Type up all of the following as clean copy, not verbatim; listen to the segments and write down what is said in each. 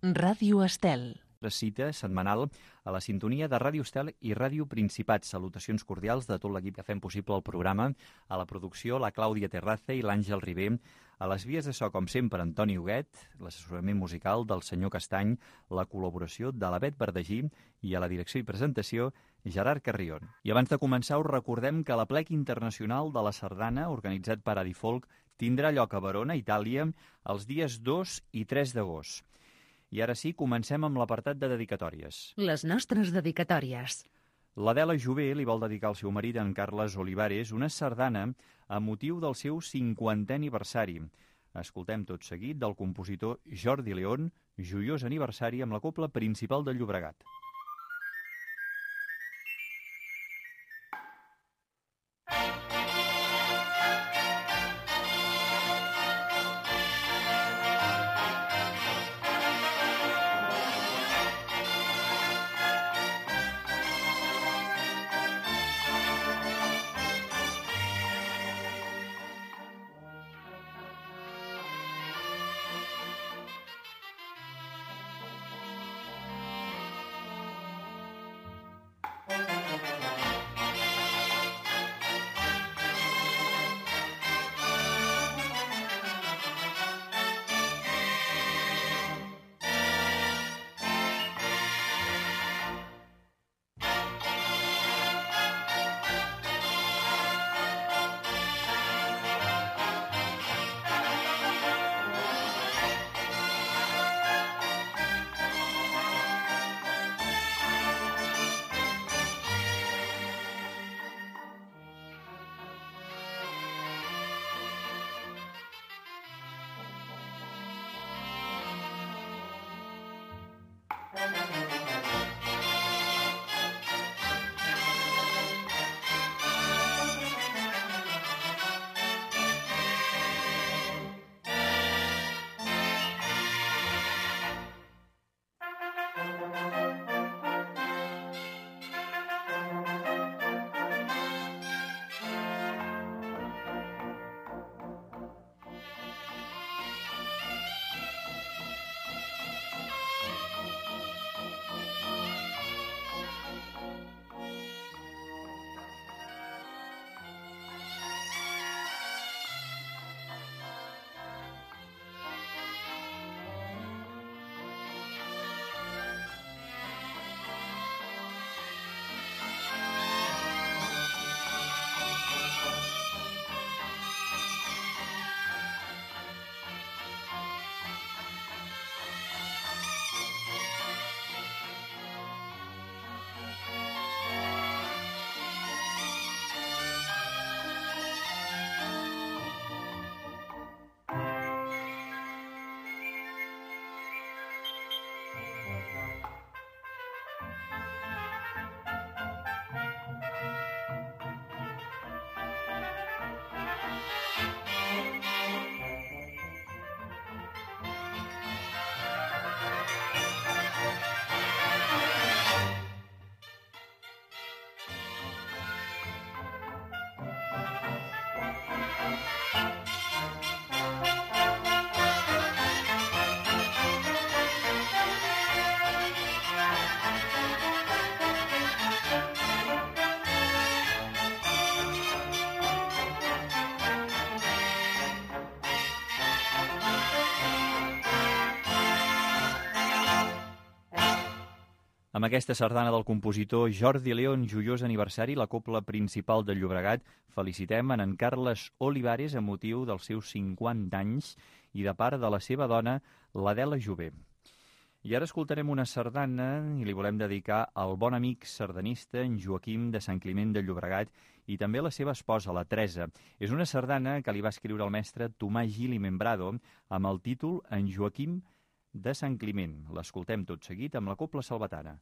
Ràdio Estel. Cita setmanal a la sintonia de Ràdio Estel i Ràdio Principat. Salutacions cordials de tot l'equip que fem possible el programa. A la producció, la Clàudia Terraza i l'Àngel Ribé. A les vies de so, com sempre, Antoni Huguet, l'assessorament musical del senyor Castany, la col·laboració de la Bet Verdagí i a la direcció i presentació, Gerard Carrion. I abans de començar, us recordem que l'Aplec Internacional de la Sardana, organitzat per Adifolk, tindrà lloc a Verona, Itàlia, els dies 2 i 3 d'agost. I ara sí, comencem amb l'apartat de dedicatòries. Les nostres dedicatòries. L'Adela Jové li vol dedicar al seu marit, en Carles Olivares, una sardana a motiu del seu 50è aniversari. Escoltem tot seguit del compositor Jordi León, Joiós aniversari, amb la cobla principal del Llobregat. Amb aquesta sardana del compositor Jordi León, Joiós aniversari, la cobla principal del Llobregat, felicitem en Carles Olivares a motiu dels seus 50 anys i de part de la seva dona, l'Adela Jové. I ara escoltarem una sardana i li volem dedicar al bon amic sardanista, en Joaquim de Sant Climent de Llobregat, i també a la seva esposa, la Teresa. És una sardana que li va escriure el mestre Tomàs Gil i Membrado amb el títol En Joaquim de Sant Climent. L'escoltem tot seguit amb la cobla salvatana.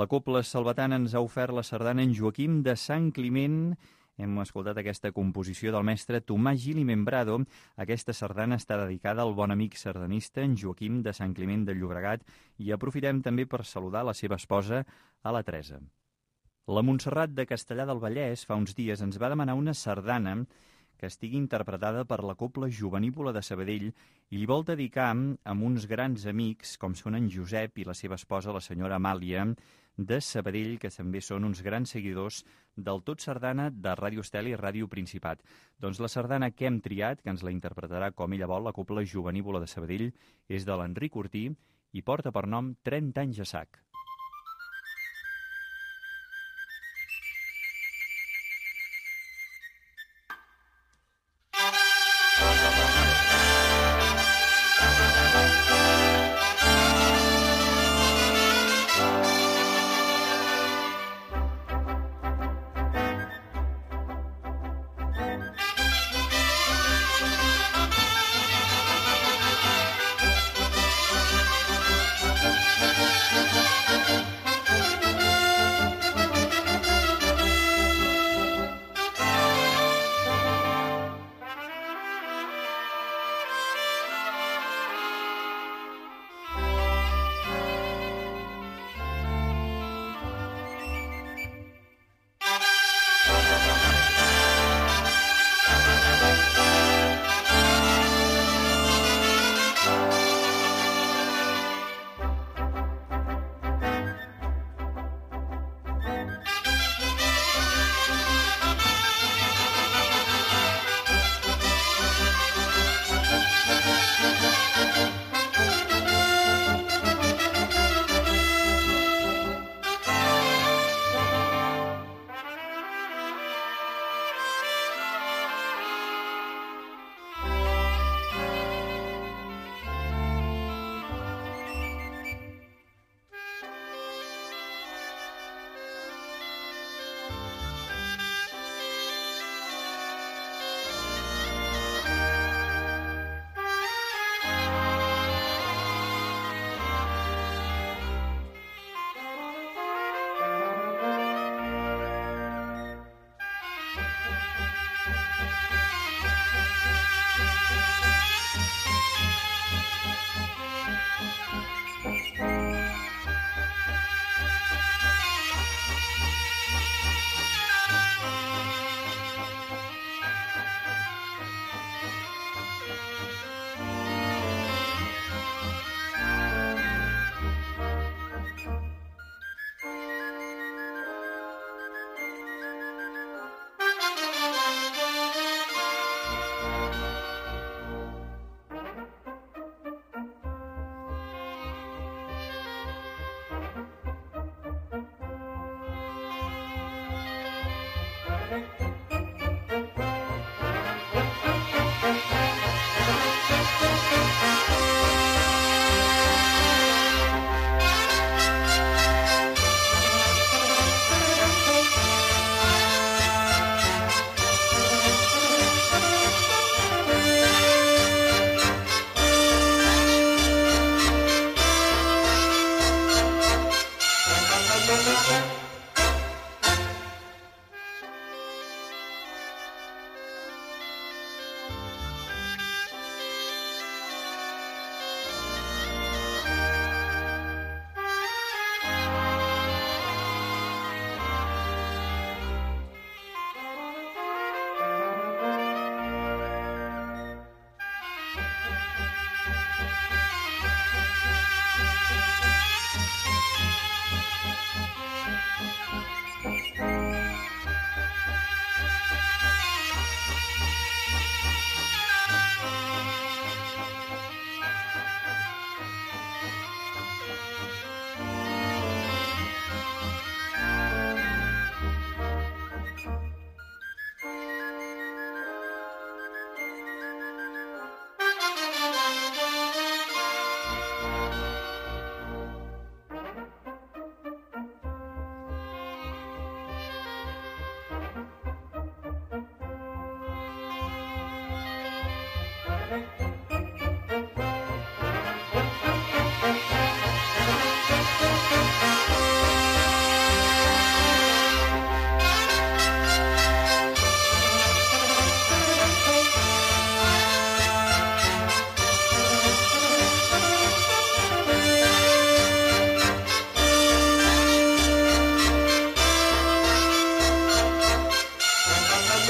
La Cobla Salvatana ens ha ofert la sardana En Joaquim de Sant Climent. Hem escoltat aquesta composició del mestre Tomàs Gil i Membrado. Aquesta sardana està dedicada al bon amic sardanista En Joaquim de Sant Climent de Llobregat i aprofitem també per saludar la seva esposa, a la Teresa. La Montserrat de Castellar del Vallès fa uns dies ens va demanar una sardana que estigui interpretada per la Cobla Jovenívola de Sabadell i li vol dedicar amb uns grans amics com són en Josep i la seva esposa, la senyora Amàlia, de Sabadell, que també són uns grans seguidors del Tot Sardana de Ràdio Estel i Ràdio Principat. Doncs la sardana que hem triat, que ens la interpretarà com ella vol, la Cobla Jovenívola de Sabadell, és de l'Enric Ortí i porta per nom 30 anys a sac.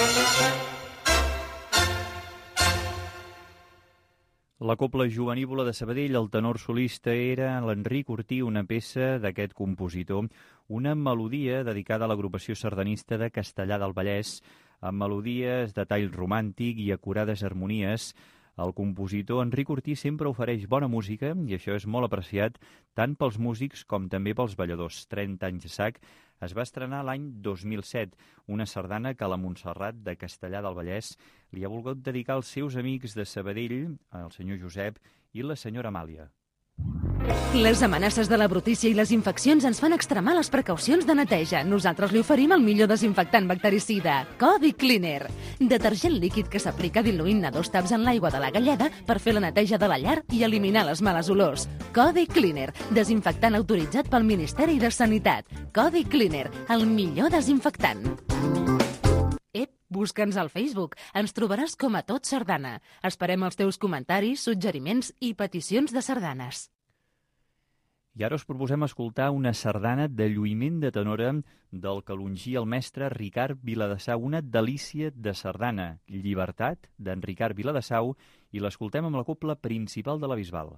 La Cobla Jovenívola de Sabadell, el tenor solista era l'Enric Ortí, una peça d'aquest compositor, una melodia dedicada a l'agrupació sardanista de Castellar del Vallès, amb melodies de tall romàntic i acurades harmonies. El compositor Enric Ortí sempre ofereix bona música i això és molt apreciat tant pels músics com també pels balladors. 30 anys a sac. Es va estrenar l'any 2007, una sardana que la Montserrat de Castellar del Vallès li ha volgut dedicar als seus amics de Sabadell, el senyor Josep i la senyora Amàlia. Les amenaces de la brutícia i les infeccions ens fan extremar les precaucions de neteja. Nosaltres li oferim el millor desinfectant bactericida, Codi Cleaner. Detergent líquid que s'aplica diluint a 2 taps en l'aigua de la galleda per fer la neteja de la llar i eliminar les males olors. Codi Cleaner, desinfectant autoritzat pel Ministeri de Sanitat. Codi Cleaner, el millor desinfectant. Busca'ns al Facebook. Ens trobaràs com a Tot Sardana. Esperem els teus comentaris, suggeriments i peticions de sardanes. I ara us proposem escoltar una sardana de lluïment de tenora del calongí el mestre Ricard Viladesau, una delícia de sardana, Llibertat, d'en Ricard Viladesau, i l'escoltem amb la cobla principal de la Bisbal.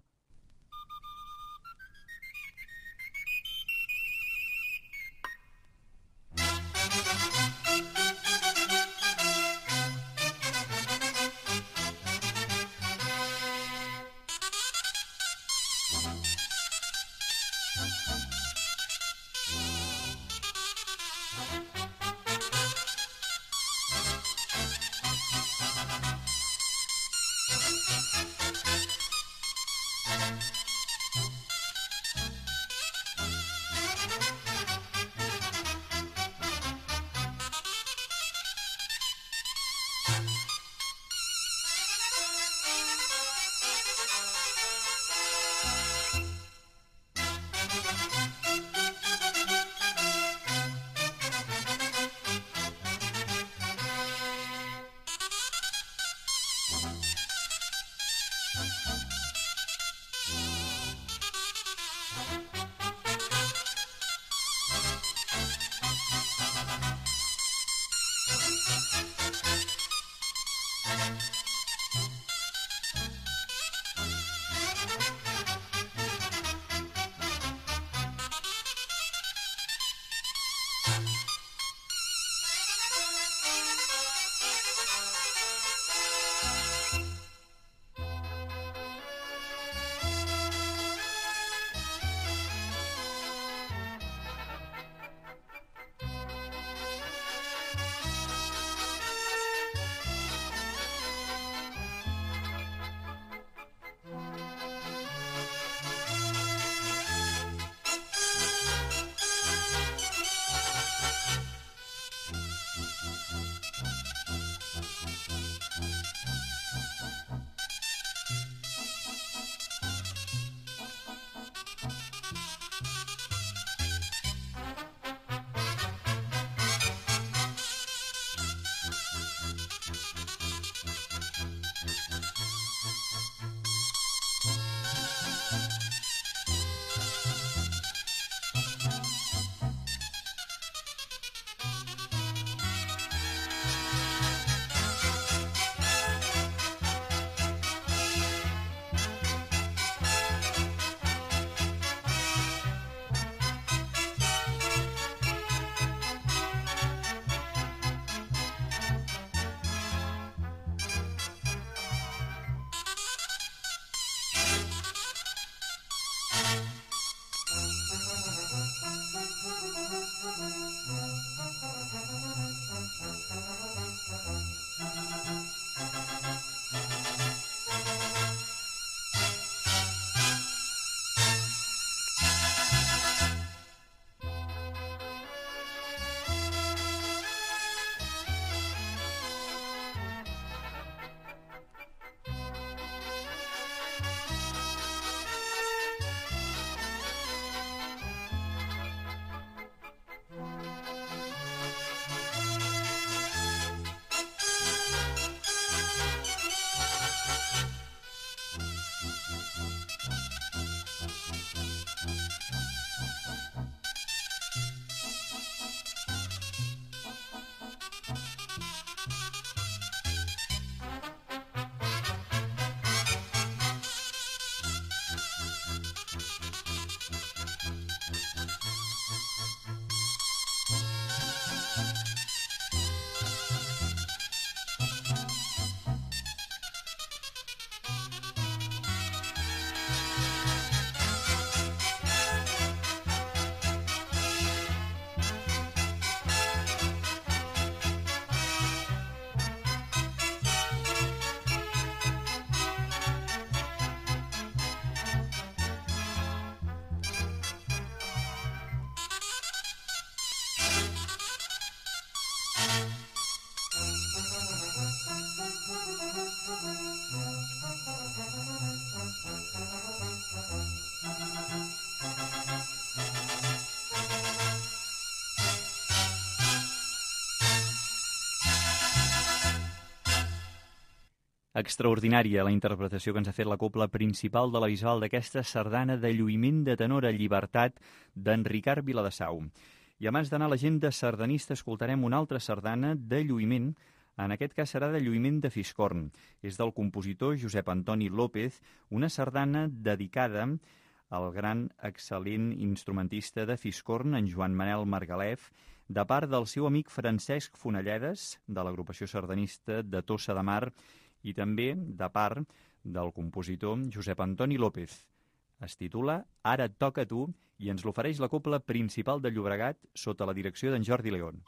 Extraordinària la interpretació que ens ha fet la cobla principal de la Bisbal d'aquesta sardana de lluïment de tenor a llibertat d'en Ricard Viladesau. I abans d'anar a l'agenda sardanista escoltarem una altra sardana de lluïment, en aquest cas serà de lluïment de Fiscorn. És del compositor Josep Antoni López, una sardana dedicada al gran excel·lent instrumentista de Fiscorn, en Joan Manel Margalef, de part del seu amic Francesc Fonelledes, de l'agrupació sardanista de Tossa de Mar, i també de part del compositor Josep Antoni López. Es titula Ara et toca a tu i ens l'ofereix la cobla principal de Llobregat sota la direcció d'en Jordi León.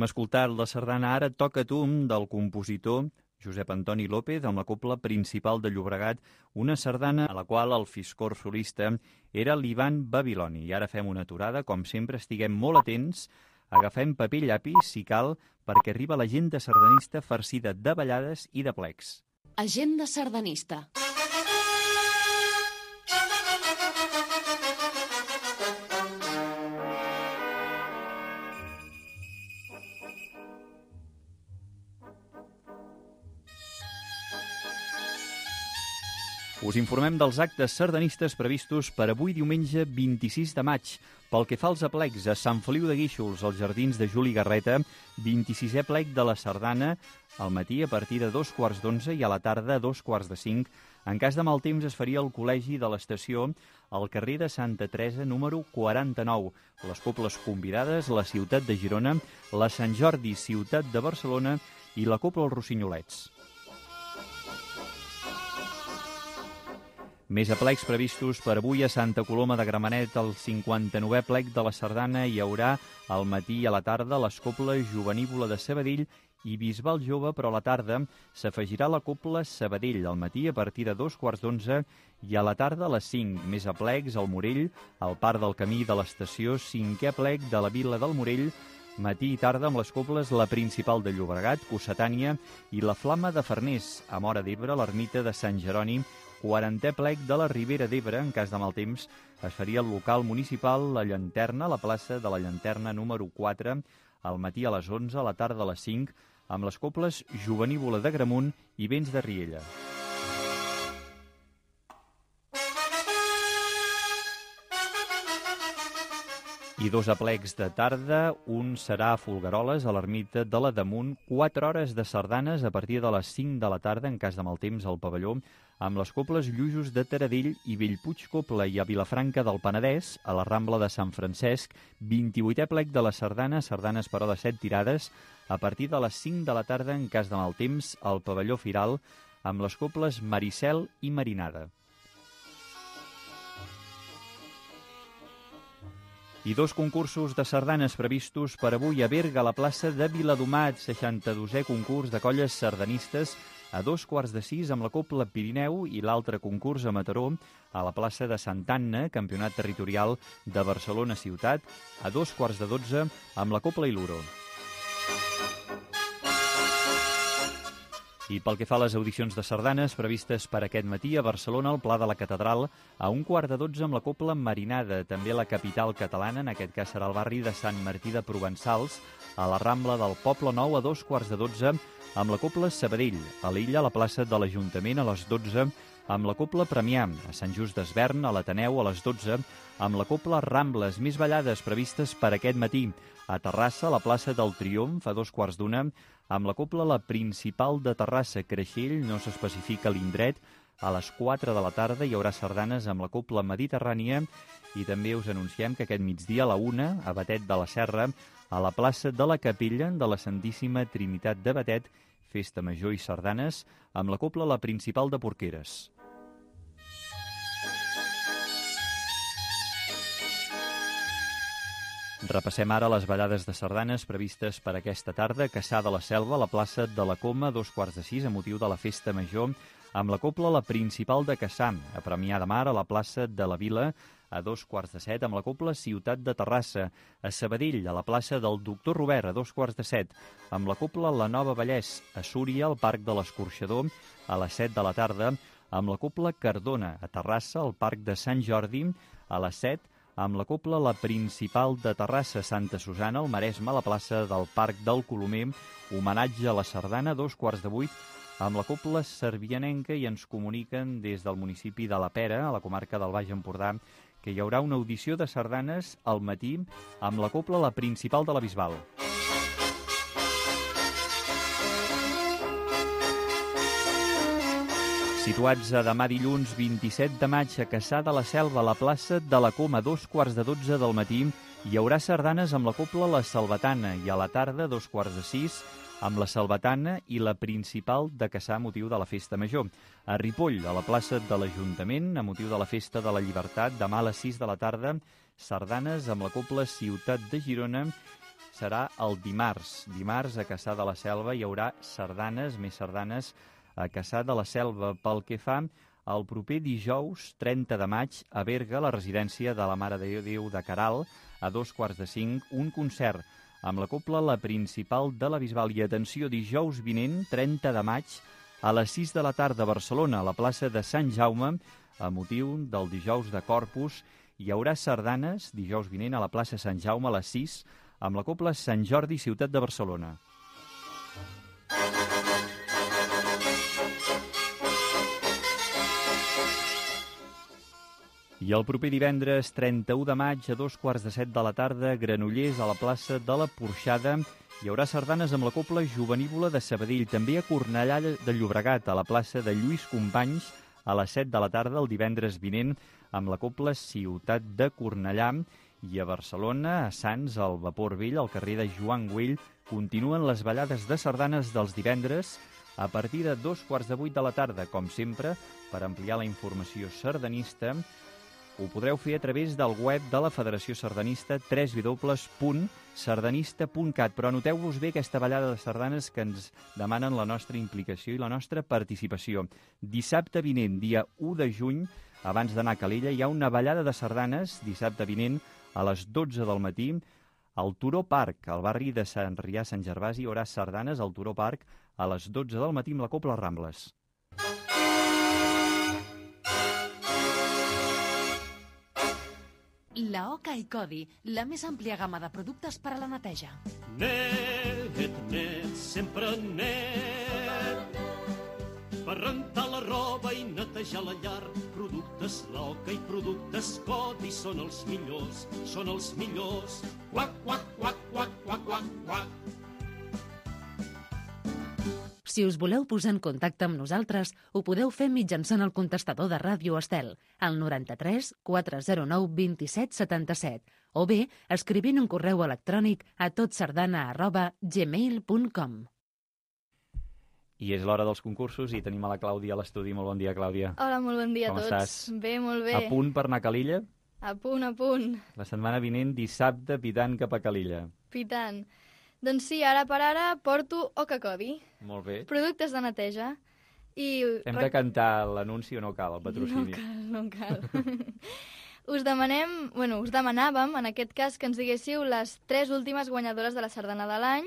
escoltat la sardana Ara toca tu del compositor Josep Antoni López amb la Cobla Principal de Llobregat, una sardana a la qual el fiscor solista era l'Ivan Babiloni. I ara fem una aturada, com sempre estiguem molt atents, agafem paper i llapis, si cal, perquè arriba l'agenda sardanista farcida de ballades i de plecs. Agenda sardanista. Us informem dels actes sardanistes previstos per avui diumenge 26 de maig. Pel que fa als aplecs, a Sant Feliu de Guíxols, als Jardins de Juli Garreta, 26è plec de la sardana, al matí a partir de 2:15 i a la tarda a 2:45. En cas de mal temps es faria al Col·legi de l'Estació, al carrer de Santa Teresa, número 49. Les cobles convidades, la ciutat de Girona, la Sant Jordi, ciutat de Barcelona i la Cobla als Rossinyolets. Més aplecs previstos per avui a Santa Coloma de Gramenet, el 59è plec de la sardana. Hi haurà al matí i a la tarda les Cobla Jovenívola de Sabadell i Bisbal Jove, però a la tarda s'afegirà la Cobla Sabadell, al matí a partir de 2:15 i a la tarda a les 5. Més aplecs al Morell, al Parc del Camí de l'Estació, 5è plec de la Vila del Morell, matí i tarda amb les cobles La Principal de Llobregat, Cocetània i la Flama de Farners, a Móra d'Ebre, l'ermita de Sant Jeroni, 40è plec de la Ribera d'Ebre. En cas de mal temps es faria el local municipal La Llanterna, a la plaça de la Llanterna número 4, al matí a les 11, a la tarda a les 5, amb les cobles Jovenívola de Gramunt i Vents de Riella. I 2 aplecs de tarda, un serà a Folgueroles, a l'ermita de la Damunt, 4 hores de sardanes a partir de les 5 de la tarda, en cas de mal temps, al pavelló, amb les cobles Lluïsos de Taradell i Bellpuig Cobla, i a Vilafranca del Penedès, a la Rambla de Sant Francesc, 28è plec de la sardana, sardanes però de 7 tirades, a partir de les 5 de la tarda, en cas de mal temps, al pavelló Firal, amb les cobles Maricel i Marinada. I 2 concursos de sardanes previstos per avui a Berga, a la plaça de Viladomat, 62è concurs de colles sardanistes, a 2:15 amb la Cobla Pirineu, i l'altre concurs a Mataró, a la plaça de Santa Anna, campionat territorial de Barcelona ciutat, a 2:15 amb la Cobla Iluro. I pel que fa a les audicions de sardanes previstes per aquest matí a Barcelona, al Pla de la Catedral, a 11:15 amb la Cobla Marinada, també a la capital catalana, en aquest cas serà el barri de Sant Martí de Provençals, a la Rambla del Poble Nou a 2:15 amb la Cobla Sabadell, a l'Illa, a la plaça de l'Ajuntament a les 12, amb la Cobla Premià, a Sant Just d'Esvern, a l'Ateneu a les 12, amb la Cobla Rambles. Més ballades previstes per aquest matí a Terrassa, a la plaça del Triomf, a 2:15, amb la Cobla La Principal de Terrassa, Creixell, no s'especifica l'indret. A les 4 de la tarda hi haurà sardanes amb la Cobla Mediterrània, i també us anunciem que aquest migdia a la 1, a Batet de la Serra, a la plaça de la Capella de la Santíssima Trinitat de Batet, festa major i sardanes, amb la Cobla La Principal de Porqueres. Repassem ara les ballades de sardanes previstes per aquesta tarda a Cassà de la Selva, a la plaça de la Coma, 2:15, a motiu de la festa major, amb la Cobla La Principal de Cassà, a Premià de Mar, a la plaça de la Vila, a 2:15, amb la Cobla Ciutat de Terrassa, a Sabadell, a la plaça del Doctor Robert, a 2:15, amb la Cobla La Nova Vallès, a Súria, al Parc de l'Escorxador, a les 7 de la tarda, amb la Cobla Cardona, a Terrassa, al Parc de Sant Jordi, a les 7, amb la Cobla La Principal de Terrassa, Santa Susana, al Maresme, a la plaça del Parc del Colomer, homenatge a la sardana, 7:15, amb la Cobla Servianenca, i ens comuniquen des del municipi de la Pera, a la comarca del Baix Empordà, que hi haurà una audició de sardanes al matí amb la Cobla La Principal de la Bisbal. Situats a demà dilluns 27 de maig a Cassà de la Selva, a la plaça de la Coma, 2:15 del matí, hi haurà sardanes amb la Cobla La Salvatana, i a la tarda, 2:15, amb la Salvatana i la Principal de Cassà a motiu de la Festa Major. A Ripoll, a la plaça de l'Ajuntament, a motiu de la Festa de la Llibertat, demà a les 6 de la tarda, sardanes amb la Cobla Ciutat de Girona, serà el dimarts. Dimarts a Cassà de la Selva hi haurà sardanes, més sardanes a Cassà de la Selva. Pel que fa el proper dijous, 30 de maig, a Berga, la residència de la Mare de Déu de Caral, a 4:45, un concert amb la cobla La Principal de la Bisbal. I atenció, dijous vinent, 30 de maig, a les 6 de la tarda a Barcelona, a la plaça de Sant Jaume, a motiu del dijous de Corpus, hi haurà sardanes, dijous vinent, a la plaça Sant Jaume, a les 6, amb la cobla Sant Jordi, ciutat de Barcelona. I el proper divendres 31 de maig a 7:15 de la tarda, Granollers, a la plaça de la Porxada, hi haurà sardanes amb la cobla Jovenívola de Sabadell. També a Cornellà de Llobregat, a la plaça de Lluís Companys, a les 7 de la tarda, el divendres vinent, amb la cobla Ciutat de Cornellà. I a Barcelona, a Sants, al Vapor Vell, al carrer de Joan Güell, continuen les ballades de sardanes dels divendres a partir de 7:15 de la tarda. Com sempre, per ampliar la informació sardanista, ho podreu fer a través del web de la Federació Sardanista, www.sardanista.cat. Però anoteu-vos bé aquesta ballada de sardanes que ens demanen la nostra implicació i la nostra participació. Dissabte vinent, dia 1 de juny, abans d'anar a Calella, hi ha una ballada de sardanes, dissabte vinent, a les 12 del matí, al Turó Parc, al barri de Sant Rià, Sant Gervasi, hi haurà sardanes al Turó Parc a les 12 del matí amb la cobla Rambles. La Oca i Codi, la més àmplia gamma de productes per a la neteja. Net, net, sempre net. Per rentar la roba i netejar la llar. Productes La Oca i productes Codi són els millors, són els millors. Quac, quac, quac, quac, quac, quac, quac. Si us voleu posar en contacte amb nosaltres, ho podeu fer mitjançant el contestador de Ràdio Estel, al 93 409 27 77, o bé escrivint un correu electrònic a totsardana@gmail.com. I és l'hora dels concursos i tenim a la Clàudia a l'estudi. Molt bon dia, Clàudia. Hola, molt bon dia a Com tots. estàs? Bé, molt bé. A punt per anar a Calella? A punt, a punt. La setmana vinent, dissabte, pitant cap a Calella. Pitant. Doncs sí, ara per ara porto Oca Codi, Molt bé. productes de neteja. I Hem de cantar l'anunci o no cal, el patrocini? No cal. Us demanàvem, en aquest cas, que ens diguéssiu les 3 últimes guanyadores de la sardana de l'any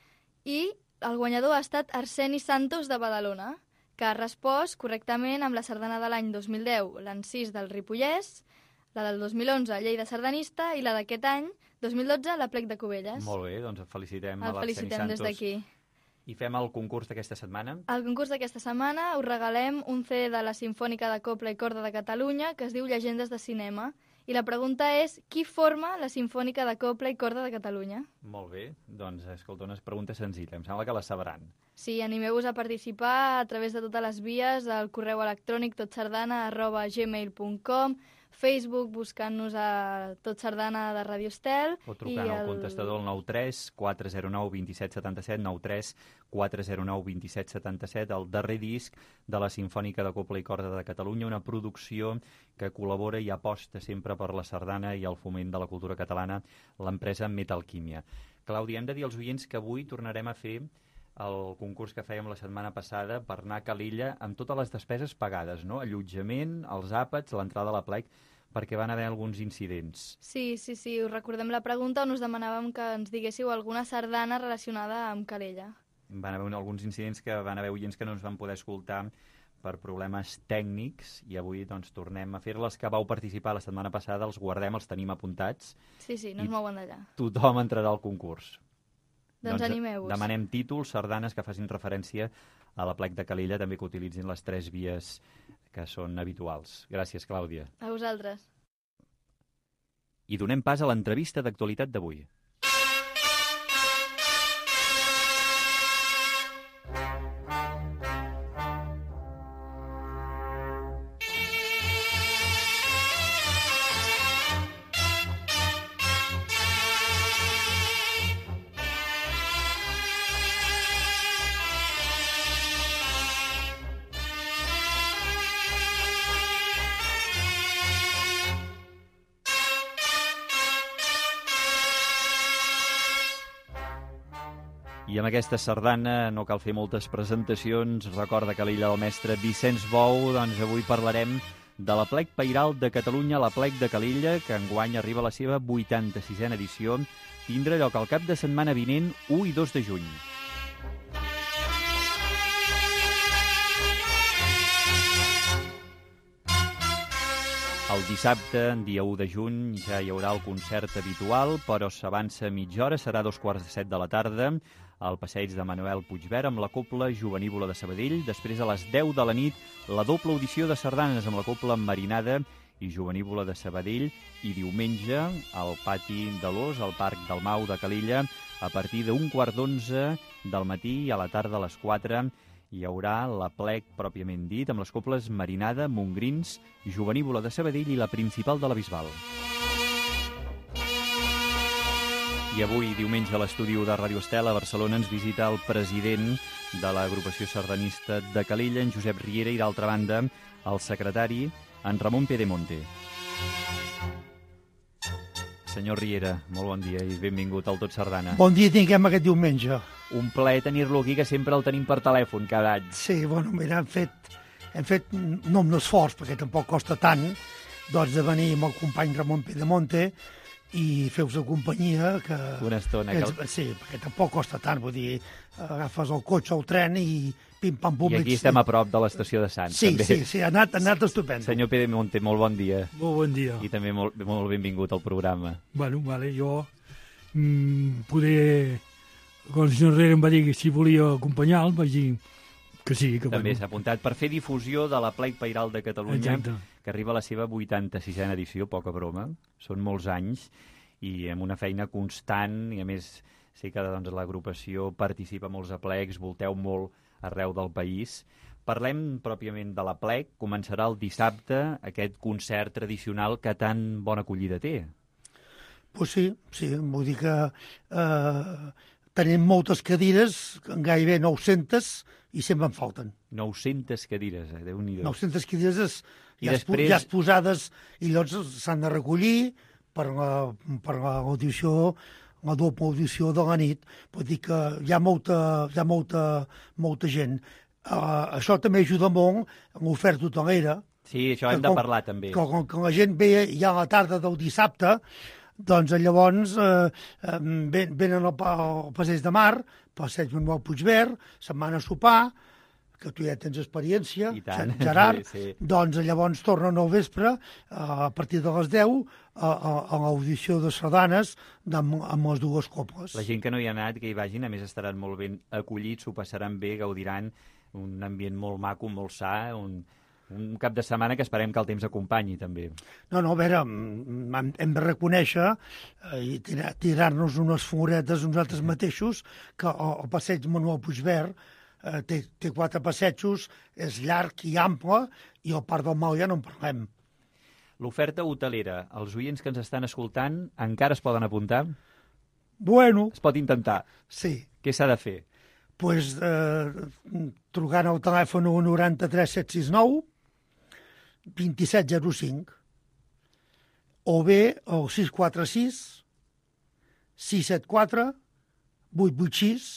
i el guanyador ha estat Arseni Santos de Badalona, que ha respost correctament amb la sardana de l'any 2010, l'Encís del Ripollès, la del 2011, Lleida Sardanista, i la d'aquest any, 2012, la Plec de Cubelles. Molt bé, doncs felicitem a El l'Arseni felicitem Santos. des d'aquí. I fem el concurs d'aquesta setmana. Al concurs d'aquesta setmana us regalem un CD de la Simfònica de Cobla i Corda de Catalunya que es diu Llegendes de Cinema. I la pregunta és, qui forma la Simfònica de Cobla i Corda de Catalunya? Molt bé, doncs escolta, una pregunta senzilla, em sembla que la sabran. Sí, animeu-vos a participar a través de totes les vies, al correu electrònic totsardana@gmail.com, Facebook buscant-nos a Tot Sardana de Ràdio Estel. O trucant al contestador al 93 409 27 77, 93 409 27 77, el darrer disc de la Simfònica de Cobla i Corda de Catalunya, una producció que col·labora i aposta sempre per la sardana i el foment de la cultura catalana, l'empresa Metalquímia. Clàudia, hem de dir als oients que avui tornarem a fer el concurs que fèiem la setmana passada per anar a Calella amb totes les despeses pagades, no? Allotjament, els àpats, l'entrada a la plec, perquè van haver alguns incidents. Sí, us recordem la pregunta on us demanàvem que ens diguéssiu alguna sardana relacionada amb Calella. Van haver alguns incidents que van haver oients que no ens van poder escoltar per problemes tècnics i avui doncs tornem a fer-les que vau participar la setmana passada, els guardem, els tenim apuntats. Sí, no es mouen d'allà. Tothom entrarà al concurs. Doncs animeu-vos. Demanem títols, sardanes que facin referència a la plec de Calella, també que utilitzin les 3 vies que són habituals. Gràcies, Clàudia. A vosaltres. I donem pas a l'entrevista d'actualitat d'avui. I amb aquesta sardana no cal fer moltes presentacions. Recorda que l'illa del mestre Vicenç Bou, doncs avui parlarem de la Plec Pairal de Catalunya, la Plec de Calella, que enguany arriba a la seva 86a edició. Tindrà lloc el cap de setmana vinent, 1 i 2 de juny. El dissabte, dia 1 de juny, ja hi haurà el concert habitual, però s'avança mitja hora, serà 2:45 de la tarda, al passeig de Manuel Puigverd amb la Cobla Jovenívola de Sabadell. Després, a les 10 de la nit, la doble audició de sardanes amb la Cobla Marinada i Jovenívola de Sabadell. I diumenge, al pati de l'Os, al Parc del Mau de Calella, a partir d'un 11:15 del matí i a la tarda a les 4, hi haurà la Plec pròpiament dit, amb les cobles Marinada, Montgrins, Jovenívola de Sabadell i la Principal de la Bisbal. I avui, diumenge, a l'estudi de Ràdio Estel a Barcelona ens visita el president de l'agrupació sardanista de Calella, en Josep Riera, i d'altra banda, el secretari, en Ramon Pedemonte. Senyor Riera, molt bon dia i benvingut al Tot Sardana. Bon dia tinguem aquest diumenge. Un plaer tenir-lo aquí, que sempre el tenim per telèfon cada any. Sí, bueno, mira, hem fet no un esforç, perquè tampoc costa tant, doncs de venir amb el company Ramon Pedemonte i fer-vos de companyia. Una estona. Sí, perquè tampoc costa tant, vull dir, agafes el cotxe o el tren i pim-pam-pum. I aquí estem a prop de l'estació de Sants. Sí, també. sí, ha anat estupend. Senyor Pedemonte, molt bon dia. Molt bon dia. I també molt benvingut al programa. Bueno, vale, jo poder... Quan el senyor Herrera em va dir que si volia acompanyar-lo, vaig dir que sí. Que també s'ha apuntat per fer difusió de la Plec Pairal de Catalunya, exacte, que arriba a la seva 86a edició, poca broma, són molts anys, i amb una feina constant, i a més sé que doncs, l'agrupació participa en molts aplecs, volteu molt arreu del país. Parlem pròpiament de la Plec, començarà el dissabte aquest concert tradicional que tan bona acollida té. Pues sí, vull dir que tenim moltes cadires, gairebé 900, i sempre en falten. 900 cadires, Déu-n'hi-do. 900 cadires I després... ja posades, i llavors s'han de recollir per l'audició, la doble audició de la nit. Vull dir que hi ha molta gent. Això també ajuda molt en l'oferta hotelera. Sí, això hem de parlar també. Quan la gent ve ja a la tarda del dissabte, doncs llavors venen al passeig de Mar, passeig Manuel Puigverd, se'n van a sopar, que tu ja tens experiència, Gerard, sí. Doncs llavors tornen al vespre, a partir de les 10, a l'audició de sardanes amb les dues coples. La gent que no hi ha anat, que hi vagin, a més estaran molt ben acollits, s'ho passaran bé, gaudiran un ambient molt maco, molt sa, un cap de setmana que esperem que el temps acompanyi, també. No, a veure, hem de reconèixer i tirar-nos unes floretes nosaltres mateixos, que el passeig Manuel Puigverd té 4 passejos, és llarg i ample, i el Parc del Mau ja no en parlem. L'oferta hotelera, els oients que ens estan escoltant encara es poden apuntar? Bueno. Es pot intentar? Sí. Què s'ha de fer? Doncs trucant al telèfon 93 769 2705 o bé el 646 674 886,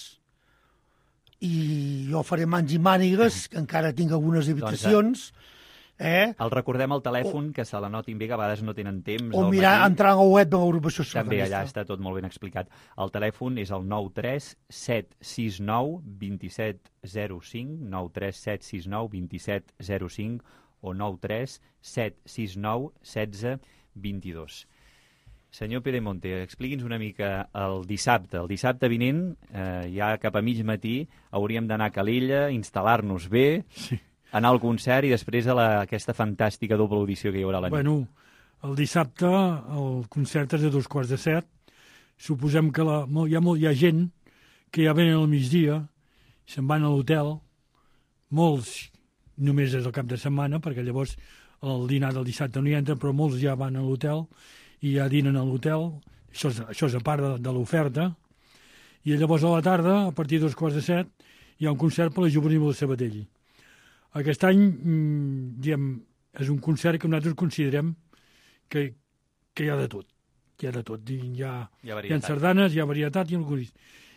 i jo faré mans i mànigues, que encara tinc algunes habitacions. El recordem al telèfon, que se l'anotin bé, que a vegades no tenen temps. O entrar a la web de l'agrupació sardanista. També allà està tot molt ben explicat. El telèfon és el 93 769 2705, 93 769 2705 o 93 769 1622. Senyor Pedemonte, expliqui'ns una mica el dissabte vinent, ja cap a mig matí, hauríem d'anar a Calella, instal·lar-nos bé, sí, anar al concert i després a aquesta fantàstica doble audició que hi haurà a la nit. Bueno, el dissabte el concert és a 2:15. Suposem que hi ha gent que ja venen al migdia, se'n van a l'hotel, molts només és el cap de setmana, perquè llavors el dinar del dissabte no hi entra, però molts ja van a l'hotel i ja dinen a l'hotel. Això és a part de l'oferta. I llavors a la tarda, a partir de 2:15, hi ha un concert per la Juvenil de Sabadell. Aquest any, és un concert que nosaltres considerem que hi ha de tot. Hi ha de tot. Hi ha sardanes, hi ha varietat i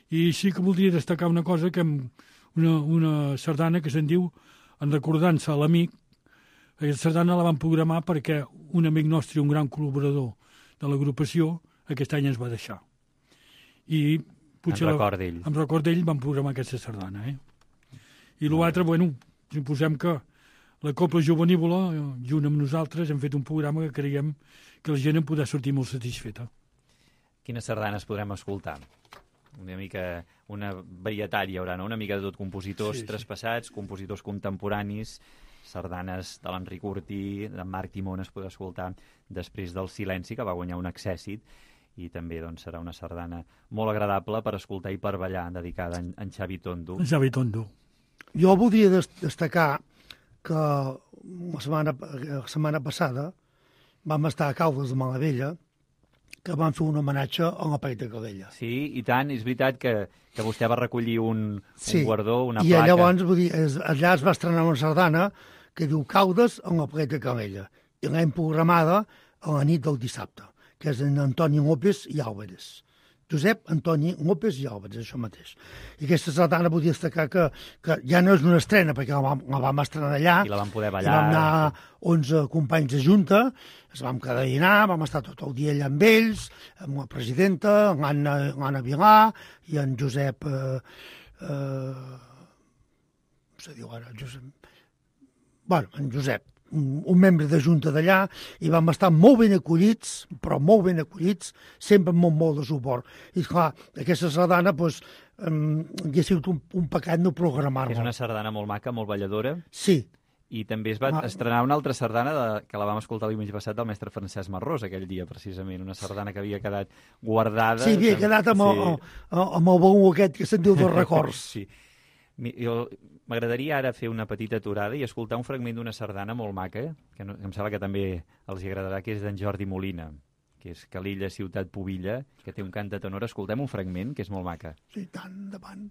I sí que voldria destacar una cosa, que una sardana que se'n diu En recordança a l'amic. Aquesta sardana la van programar perquè un amic nostre, un gran col·laborador de l'agrupació, aquest any ens va deixar. I potser en record d'ell van programar aquesta sardana. I l'altre, bueno, suposem que la Copla Jovenívola, junt amb nosaltres, hem fet un programa que creiem que la gent en podrà sortir molt satisfeta. Quines sardanes podrem escoltar? Una varietat hi haurà, no? Una mica de tot, compositors traspassats, compositors contemporanis, sardanes de l'Enric Urtí, de Marc Timón es podrà escoltar després del Silenci, que va guanyar un Accèssit, i també doncs, serà una sardana molt agradable per escoltar i per ballar, dedicada a en Xavi Tondo. En Xavi Tondo. Jo voldria destacar que la setmana passada vam estar a Caldes de Malavella, que van fer un homenatge a la Paita Calella. Sí, i tant, és veritat que vostè va recollir un guardó, una placa. I llavors, vull dir, allà es va estrenar una sardana que diu Caldes a la Paita Calella, i l'hem programada a la nit del dissabte, que és en Antoni López i Álvarez. Josep Antoni López i Álvarez, això mateix. I aquesta sardana volia destacar que ja no és una estrena, perquè la vam estrenar allà. I la vam poder ballar. I vam anar 11 companys de junta, ens vam quedar a dinar, vam estar tot el dia allà amb ells, amb la presidenta, l'Anna Vilà i en Josep... no sé diu ara, Josep... Bueno, en Josep, un membre de junta d'allà, i vam estar molt ben acollits, però molt ben acollits, sempre amb molt de suport. I, clar, aquesta sardana, doncs, hauria sigut un pecat no programar-la. És una sardana molt maca, molt balladora. Sí. I també es va estrenar una altra sardana que la vam escoltar el diumenge passat del mestre Francesc Marrós, aquell dia, precisament. Una sardana que havia quedat guardada. Sí, havia quedat amb el baú aquest que se'n diu dels records. Sí. M'agradaria ara fer una petita aturada i escoltar un fragment d'una sardana molt maca, que em sembla que també els agradarà, que és d'en Jordi Molina, que és Calella, ciutat pubilla, que té un cant de tenor. Escoltem un fragment, que és molt maca. Sí, tant, endavant.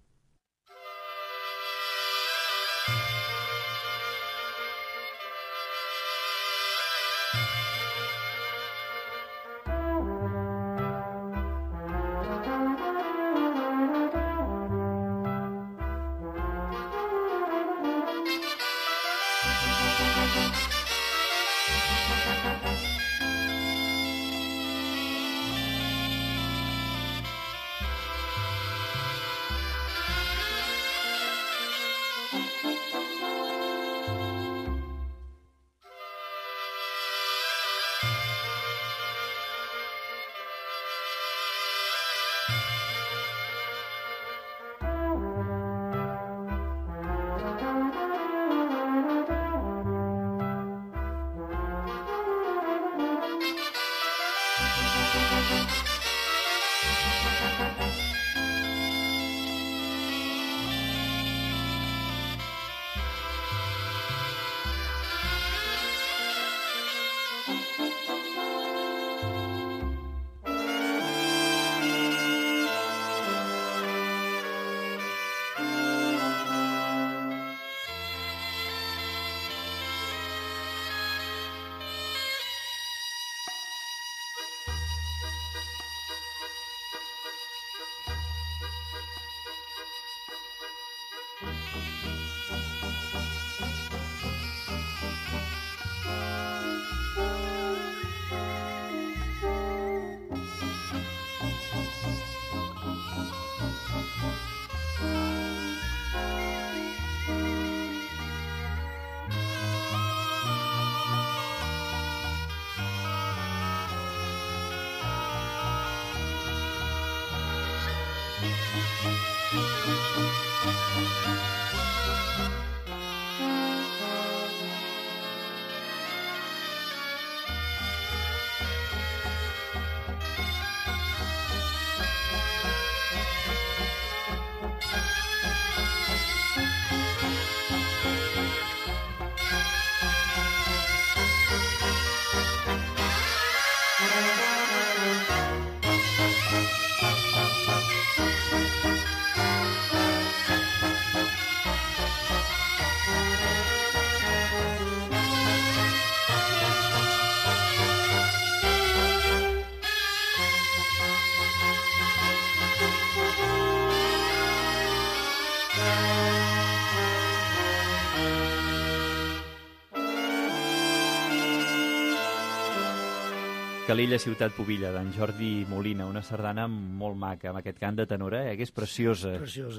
Calella, ciutat pubilla, d'en Jordi Molina, una sardana molt maca, amb aquest cant de tenora, que és preciosa. Preciosa.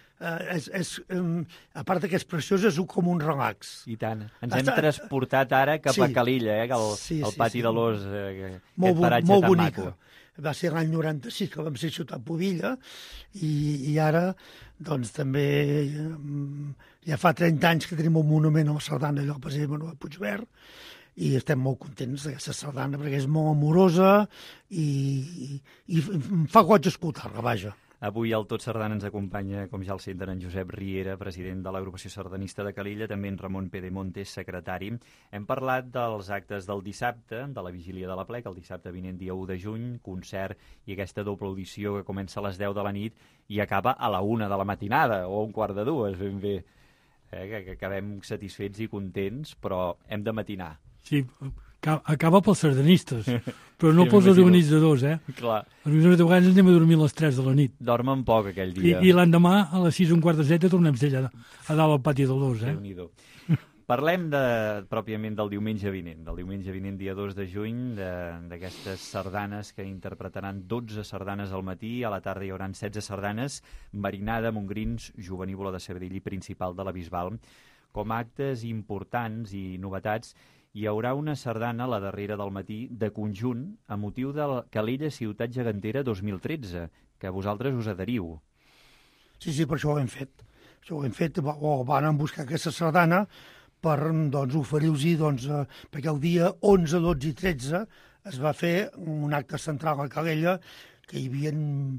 A part que és preciosa, és com un relax. I tant. Ens hem transportat ara cap a Calella, al pati de l'Os, aquest paratge molt tan bonica. maco. Va ser l'any 96 que vam ser ciutat pubilla i ara doncs també ja fa 30 anys que tenim un monument a la sardana allò al passeig Manuel Puigverd i estem molt contents d'aquesta sardana perquè és molt amorosa i em fa goig escoltar-la, vaja. Avui al Tot Sardana ens acompanya, com ja el senten, en Josep Riera, president de l'agrupació sardanista de Calella, també en Ramon Pedemontes, secretari. Hem parlat dels actes del dissabte, de la vigília de la plec, el dissabte vinent, dia 1 de juny, concert i aquesta doble audició que comença a les 10 de la nit i acaba a la 1 de la matinada, o a 1:45, ben bé. Que acabem satisfets i contents, però hem de matinar. Sí, acaba pels sardanistes, però no pels organitzadors, Clar. Els organitzadors de vegades anem a dormir a les 3 de la nit. Dormen poc aquell dia. I l'endemà, a les 6:15, tornem a ser allà a dalt al pati de l'Os, Déu-n'hi-do. Parlem pròpiament del diumenge vinent, dia 2 de juny, d'aquestes sardanes que interpretaran 12 sardanes al matí, a la tarda hi haurà 16 sardanes, Marinada, Montgrins, Jovenívola de Sabadell i Principal de la Bisbal. Com a actes importants i novetats, hi haurà una sardana, la darrera del matí, de conjunt, a motiu de la Calella Ciutat Gegantera 2013, que vosaltres us adheriu. Sí, per això ho hem fet. Van buscar aquesta sardana per oferir-los, perquè el dia 11, 12 i 13 es va fer un acte central a Calella que hi havia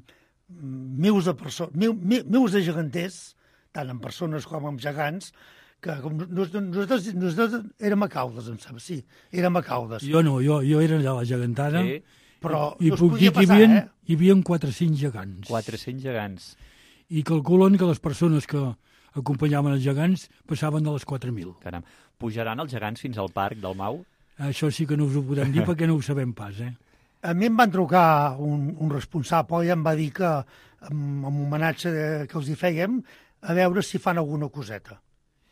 mils de geganters, tant en persones com en gegants, que nosaltres érem a Caldes, em sembla, sí, érem a Caldes. Jo no, jo era allà a la gegantada, Sí. Però i no es puc dir podia que hi passar, havia 400 gegants. 400 gegants. I calculen que les persones que acompanyaven els gegants passaven de les 4.000. Caram, pujaran els gegants fins al parc del Mau? Això sí que no us ho podem dir perquè no ho sabem pas, A mi em van trucar un responsable i em va dir que, en homenatge que els hi fèiem, a veure si fan alguna coseta.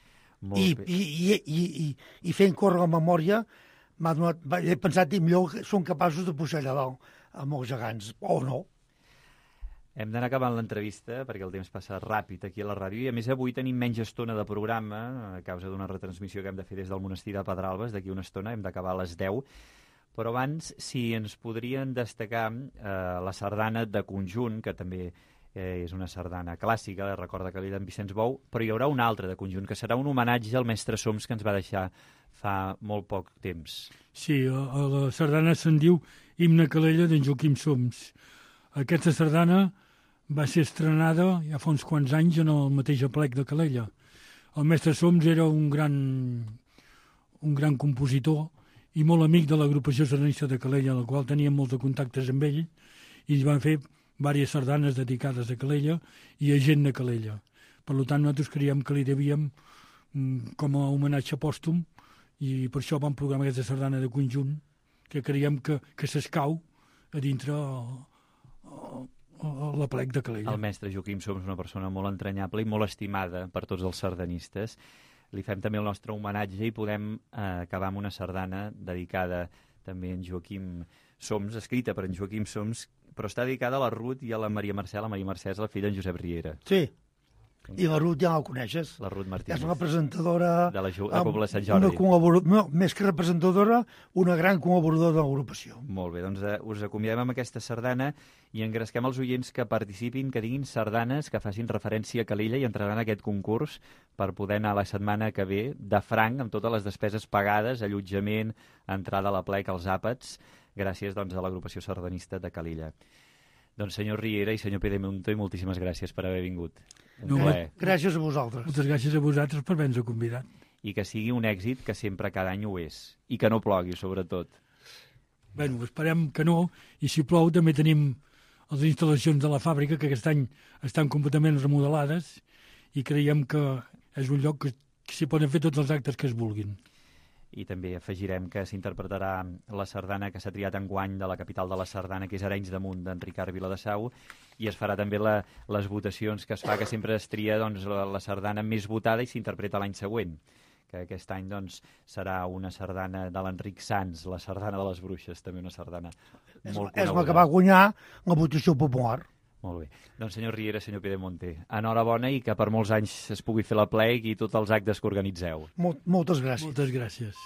I fent córrer la memòria, he pensat que millor són capaços de pujar allà dalt amb els gegants, o no. Hem d'anar acabant l'entrevista perquè el temps passa ràpid aquí a la ràdio i a més avui tenim menys estona de programa a causa d'una retransmissió que hem de fer des del monestir de Pedralbes, d'aquí una estona, hem d'acabar a les 10. Però abans, si ens podrien destacar la sardana de conjunt, que també és una sardana clàssica, recorda que l'hi d'en Vicenç Bou, però hi haurà una altra de conjunt, que serà un homenatge al mestre Soms que ens va deixar fa molt poc temps. Sí, a la sardana se'n diu Himne Calella d'en Joaquim Soms. Aquesta sardana va ser estrenada ja fa uns quants anys en el mateix aplec de Calella. El mestre Soms era un gran compositor i molt amic de l'agrupació sardanista de Calella, en la qual teníem molts de contactes amb ell, i van fer diverses sardanes dedicades a Calella i a gent de Calella. Per tant, nosaltres creiem que li devíem com a homenatge pòstum i per això vam programar aquesta sardana de conjunt, que creiem que s'escau a dintre l'aplec de Calella. El mestre Joaquim Soms, una persona molt entranyable i molt estimada per tots els sardanistes. Li fem també el nostre homenatge i podem acabar amb una sardana dedicada també a en Joaquim Soms, escrita per en Joaquim Soms, però està dedicada a la Ruth i a la Maria Mercè. La Maria Mercè és la filla d'en Josep Riera. Sí, i la Ruth ja la coneixes. La Ruth Martínez. És una presentadora... De la Pobla de Sant Jordi. Més que representadora, una gran col·laboradora de l'agrupació. Molt bé, doncs us acomiadem amb aquesta sardana i engresquem els oients que participin, que diguin sardanes que facin referència a Calella i entraran en aquest concurs per poder anar la setmana que ve de franc amb totes les despeses pagades, allotjament, entrada a l'aplec, als àpats, gràcies doncs, a l'agrupació sardanista de Calella. Doncs senyor Riera i senyor Pedemonte, moltíssimes gràcies per haver vingut. Gràcies a vosaltres. Moltes gràcies a vosaltres per haver-nos convidat. I que sigui un èxit que sempre cada any ho és. I que no plogui, sobretot. Bé, esperem que no. I si plou també tenim les instal·lacions de la fàbrica que aquest any estan completament remodelades i creiem que és un lloc que s'hi poden fer tots els actes que es vulguin. I també afegirem que s'interpretarà la sardana que s'ha triat enguany de la capital de la sardana, que és Arenys de Munt, d'en Ricard Viladesau, i es farà també les votacions que es fa, que sempre es tria doncs, la sardana més votada i s'interpreta l'any següent, que aquest any doncs, serà una sardana de l'Enric Sans, la sardana de les bruixes, també una sardana molt coneguda. És la que va guanyar la votació popular. Molt bé. Doncs senyor Riera, senyor Pedemonte, enhorabona i que per molts anys es pugui fer l'aplec i tots els actes que organitzeu. Moltes gràcies. Moltes gràcies.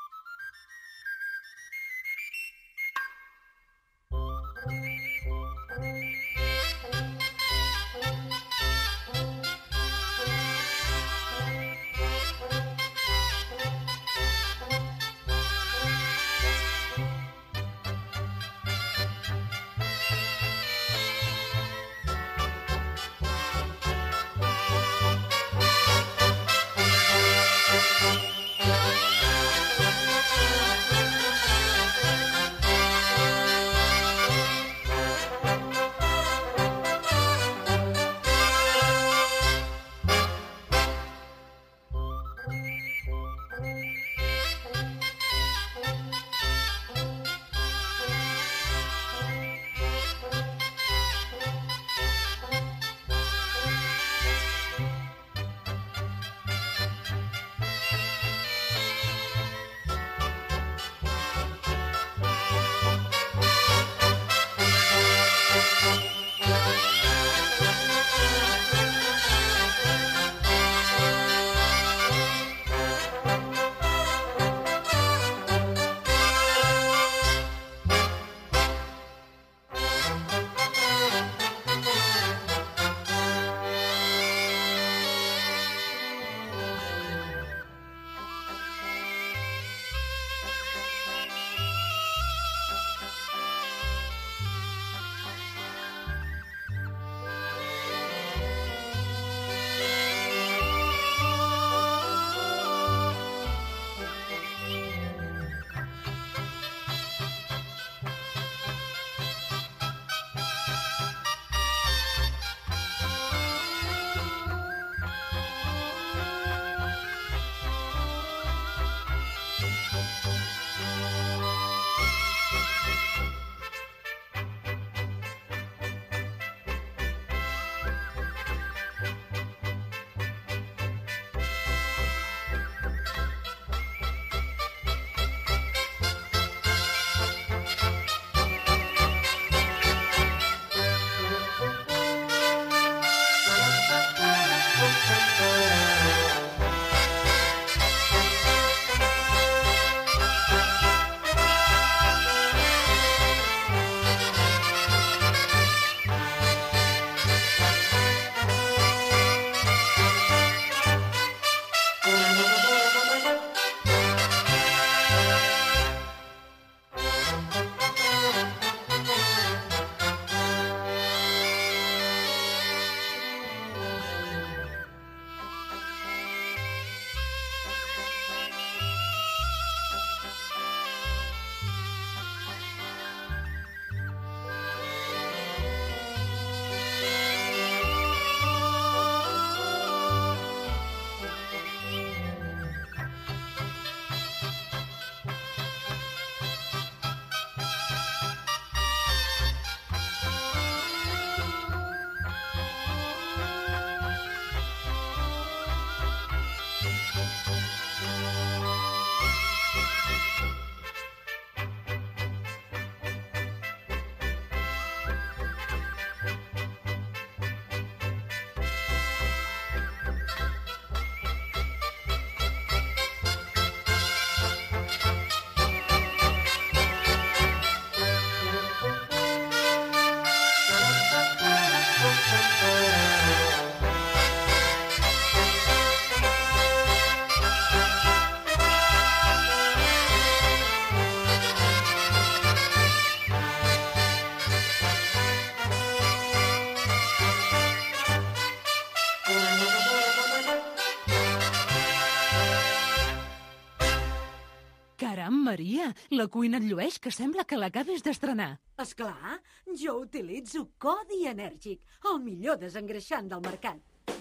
Maria, la cuina et llueix, que sembla que l'acabes d'estrenar. Esclar, jo utilitzo Codi Enèrgic, el millor desengreixant del mercat.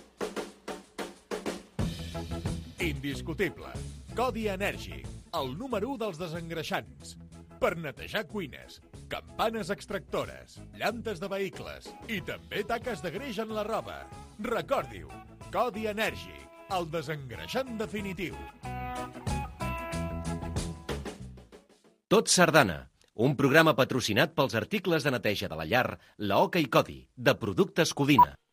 Indiscutible. Codi Enèrgic, el número 1 dels desengreixants. Per netejar cuines, campanes extractores, llantes de vehicles i també taques de greix en la roba. Recordi-ho, Codi Enèrgic, el desengreixant definitiu. Tot Sardana, un programa patrocinat pels articles de neteja de la llar, la Oca i Codi, de Productes Codina.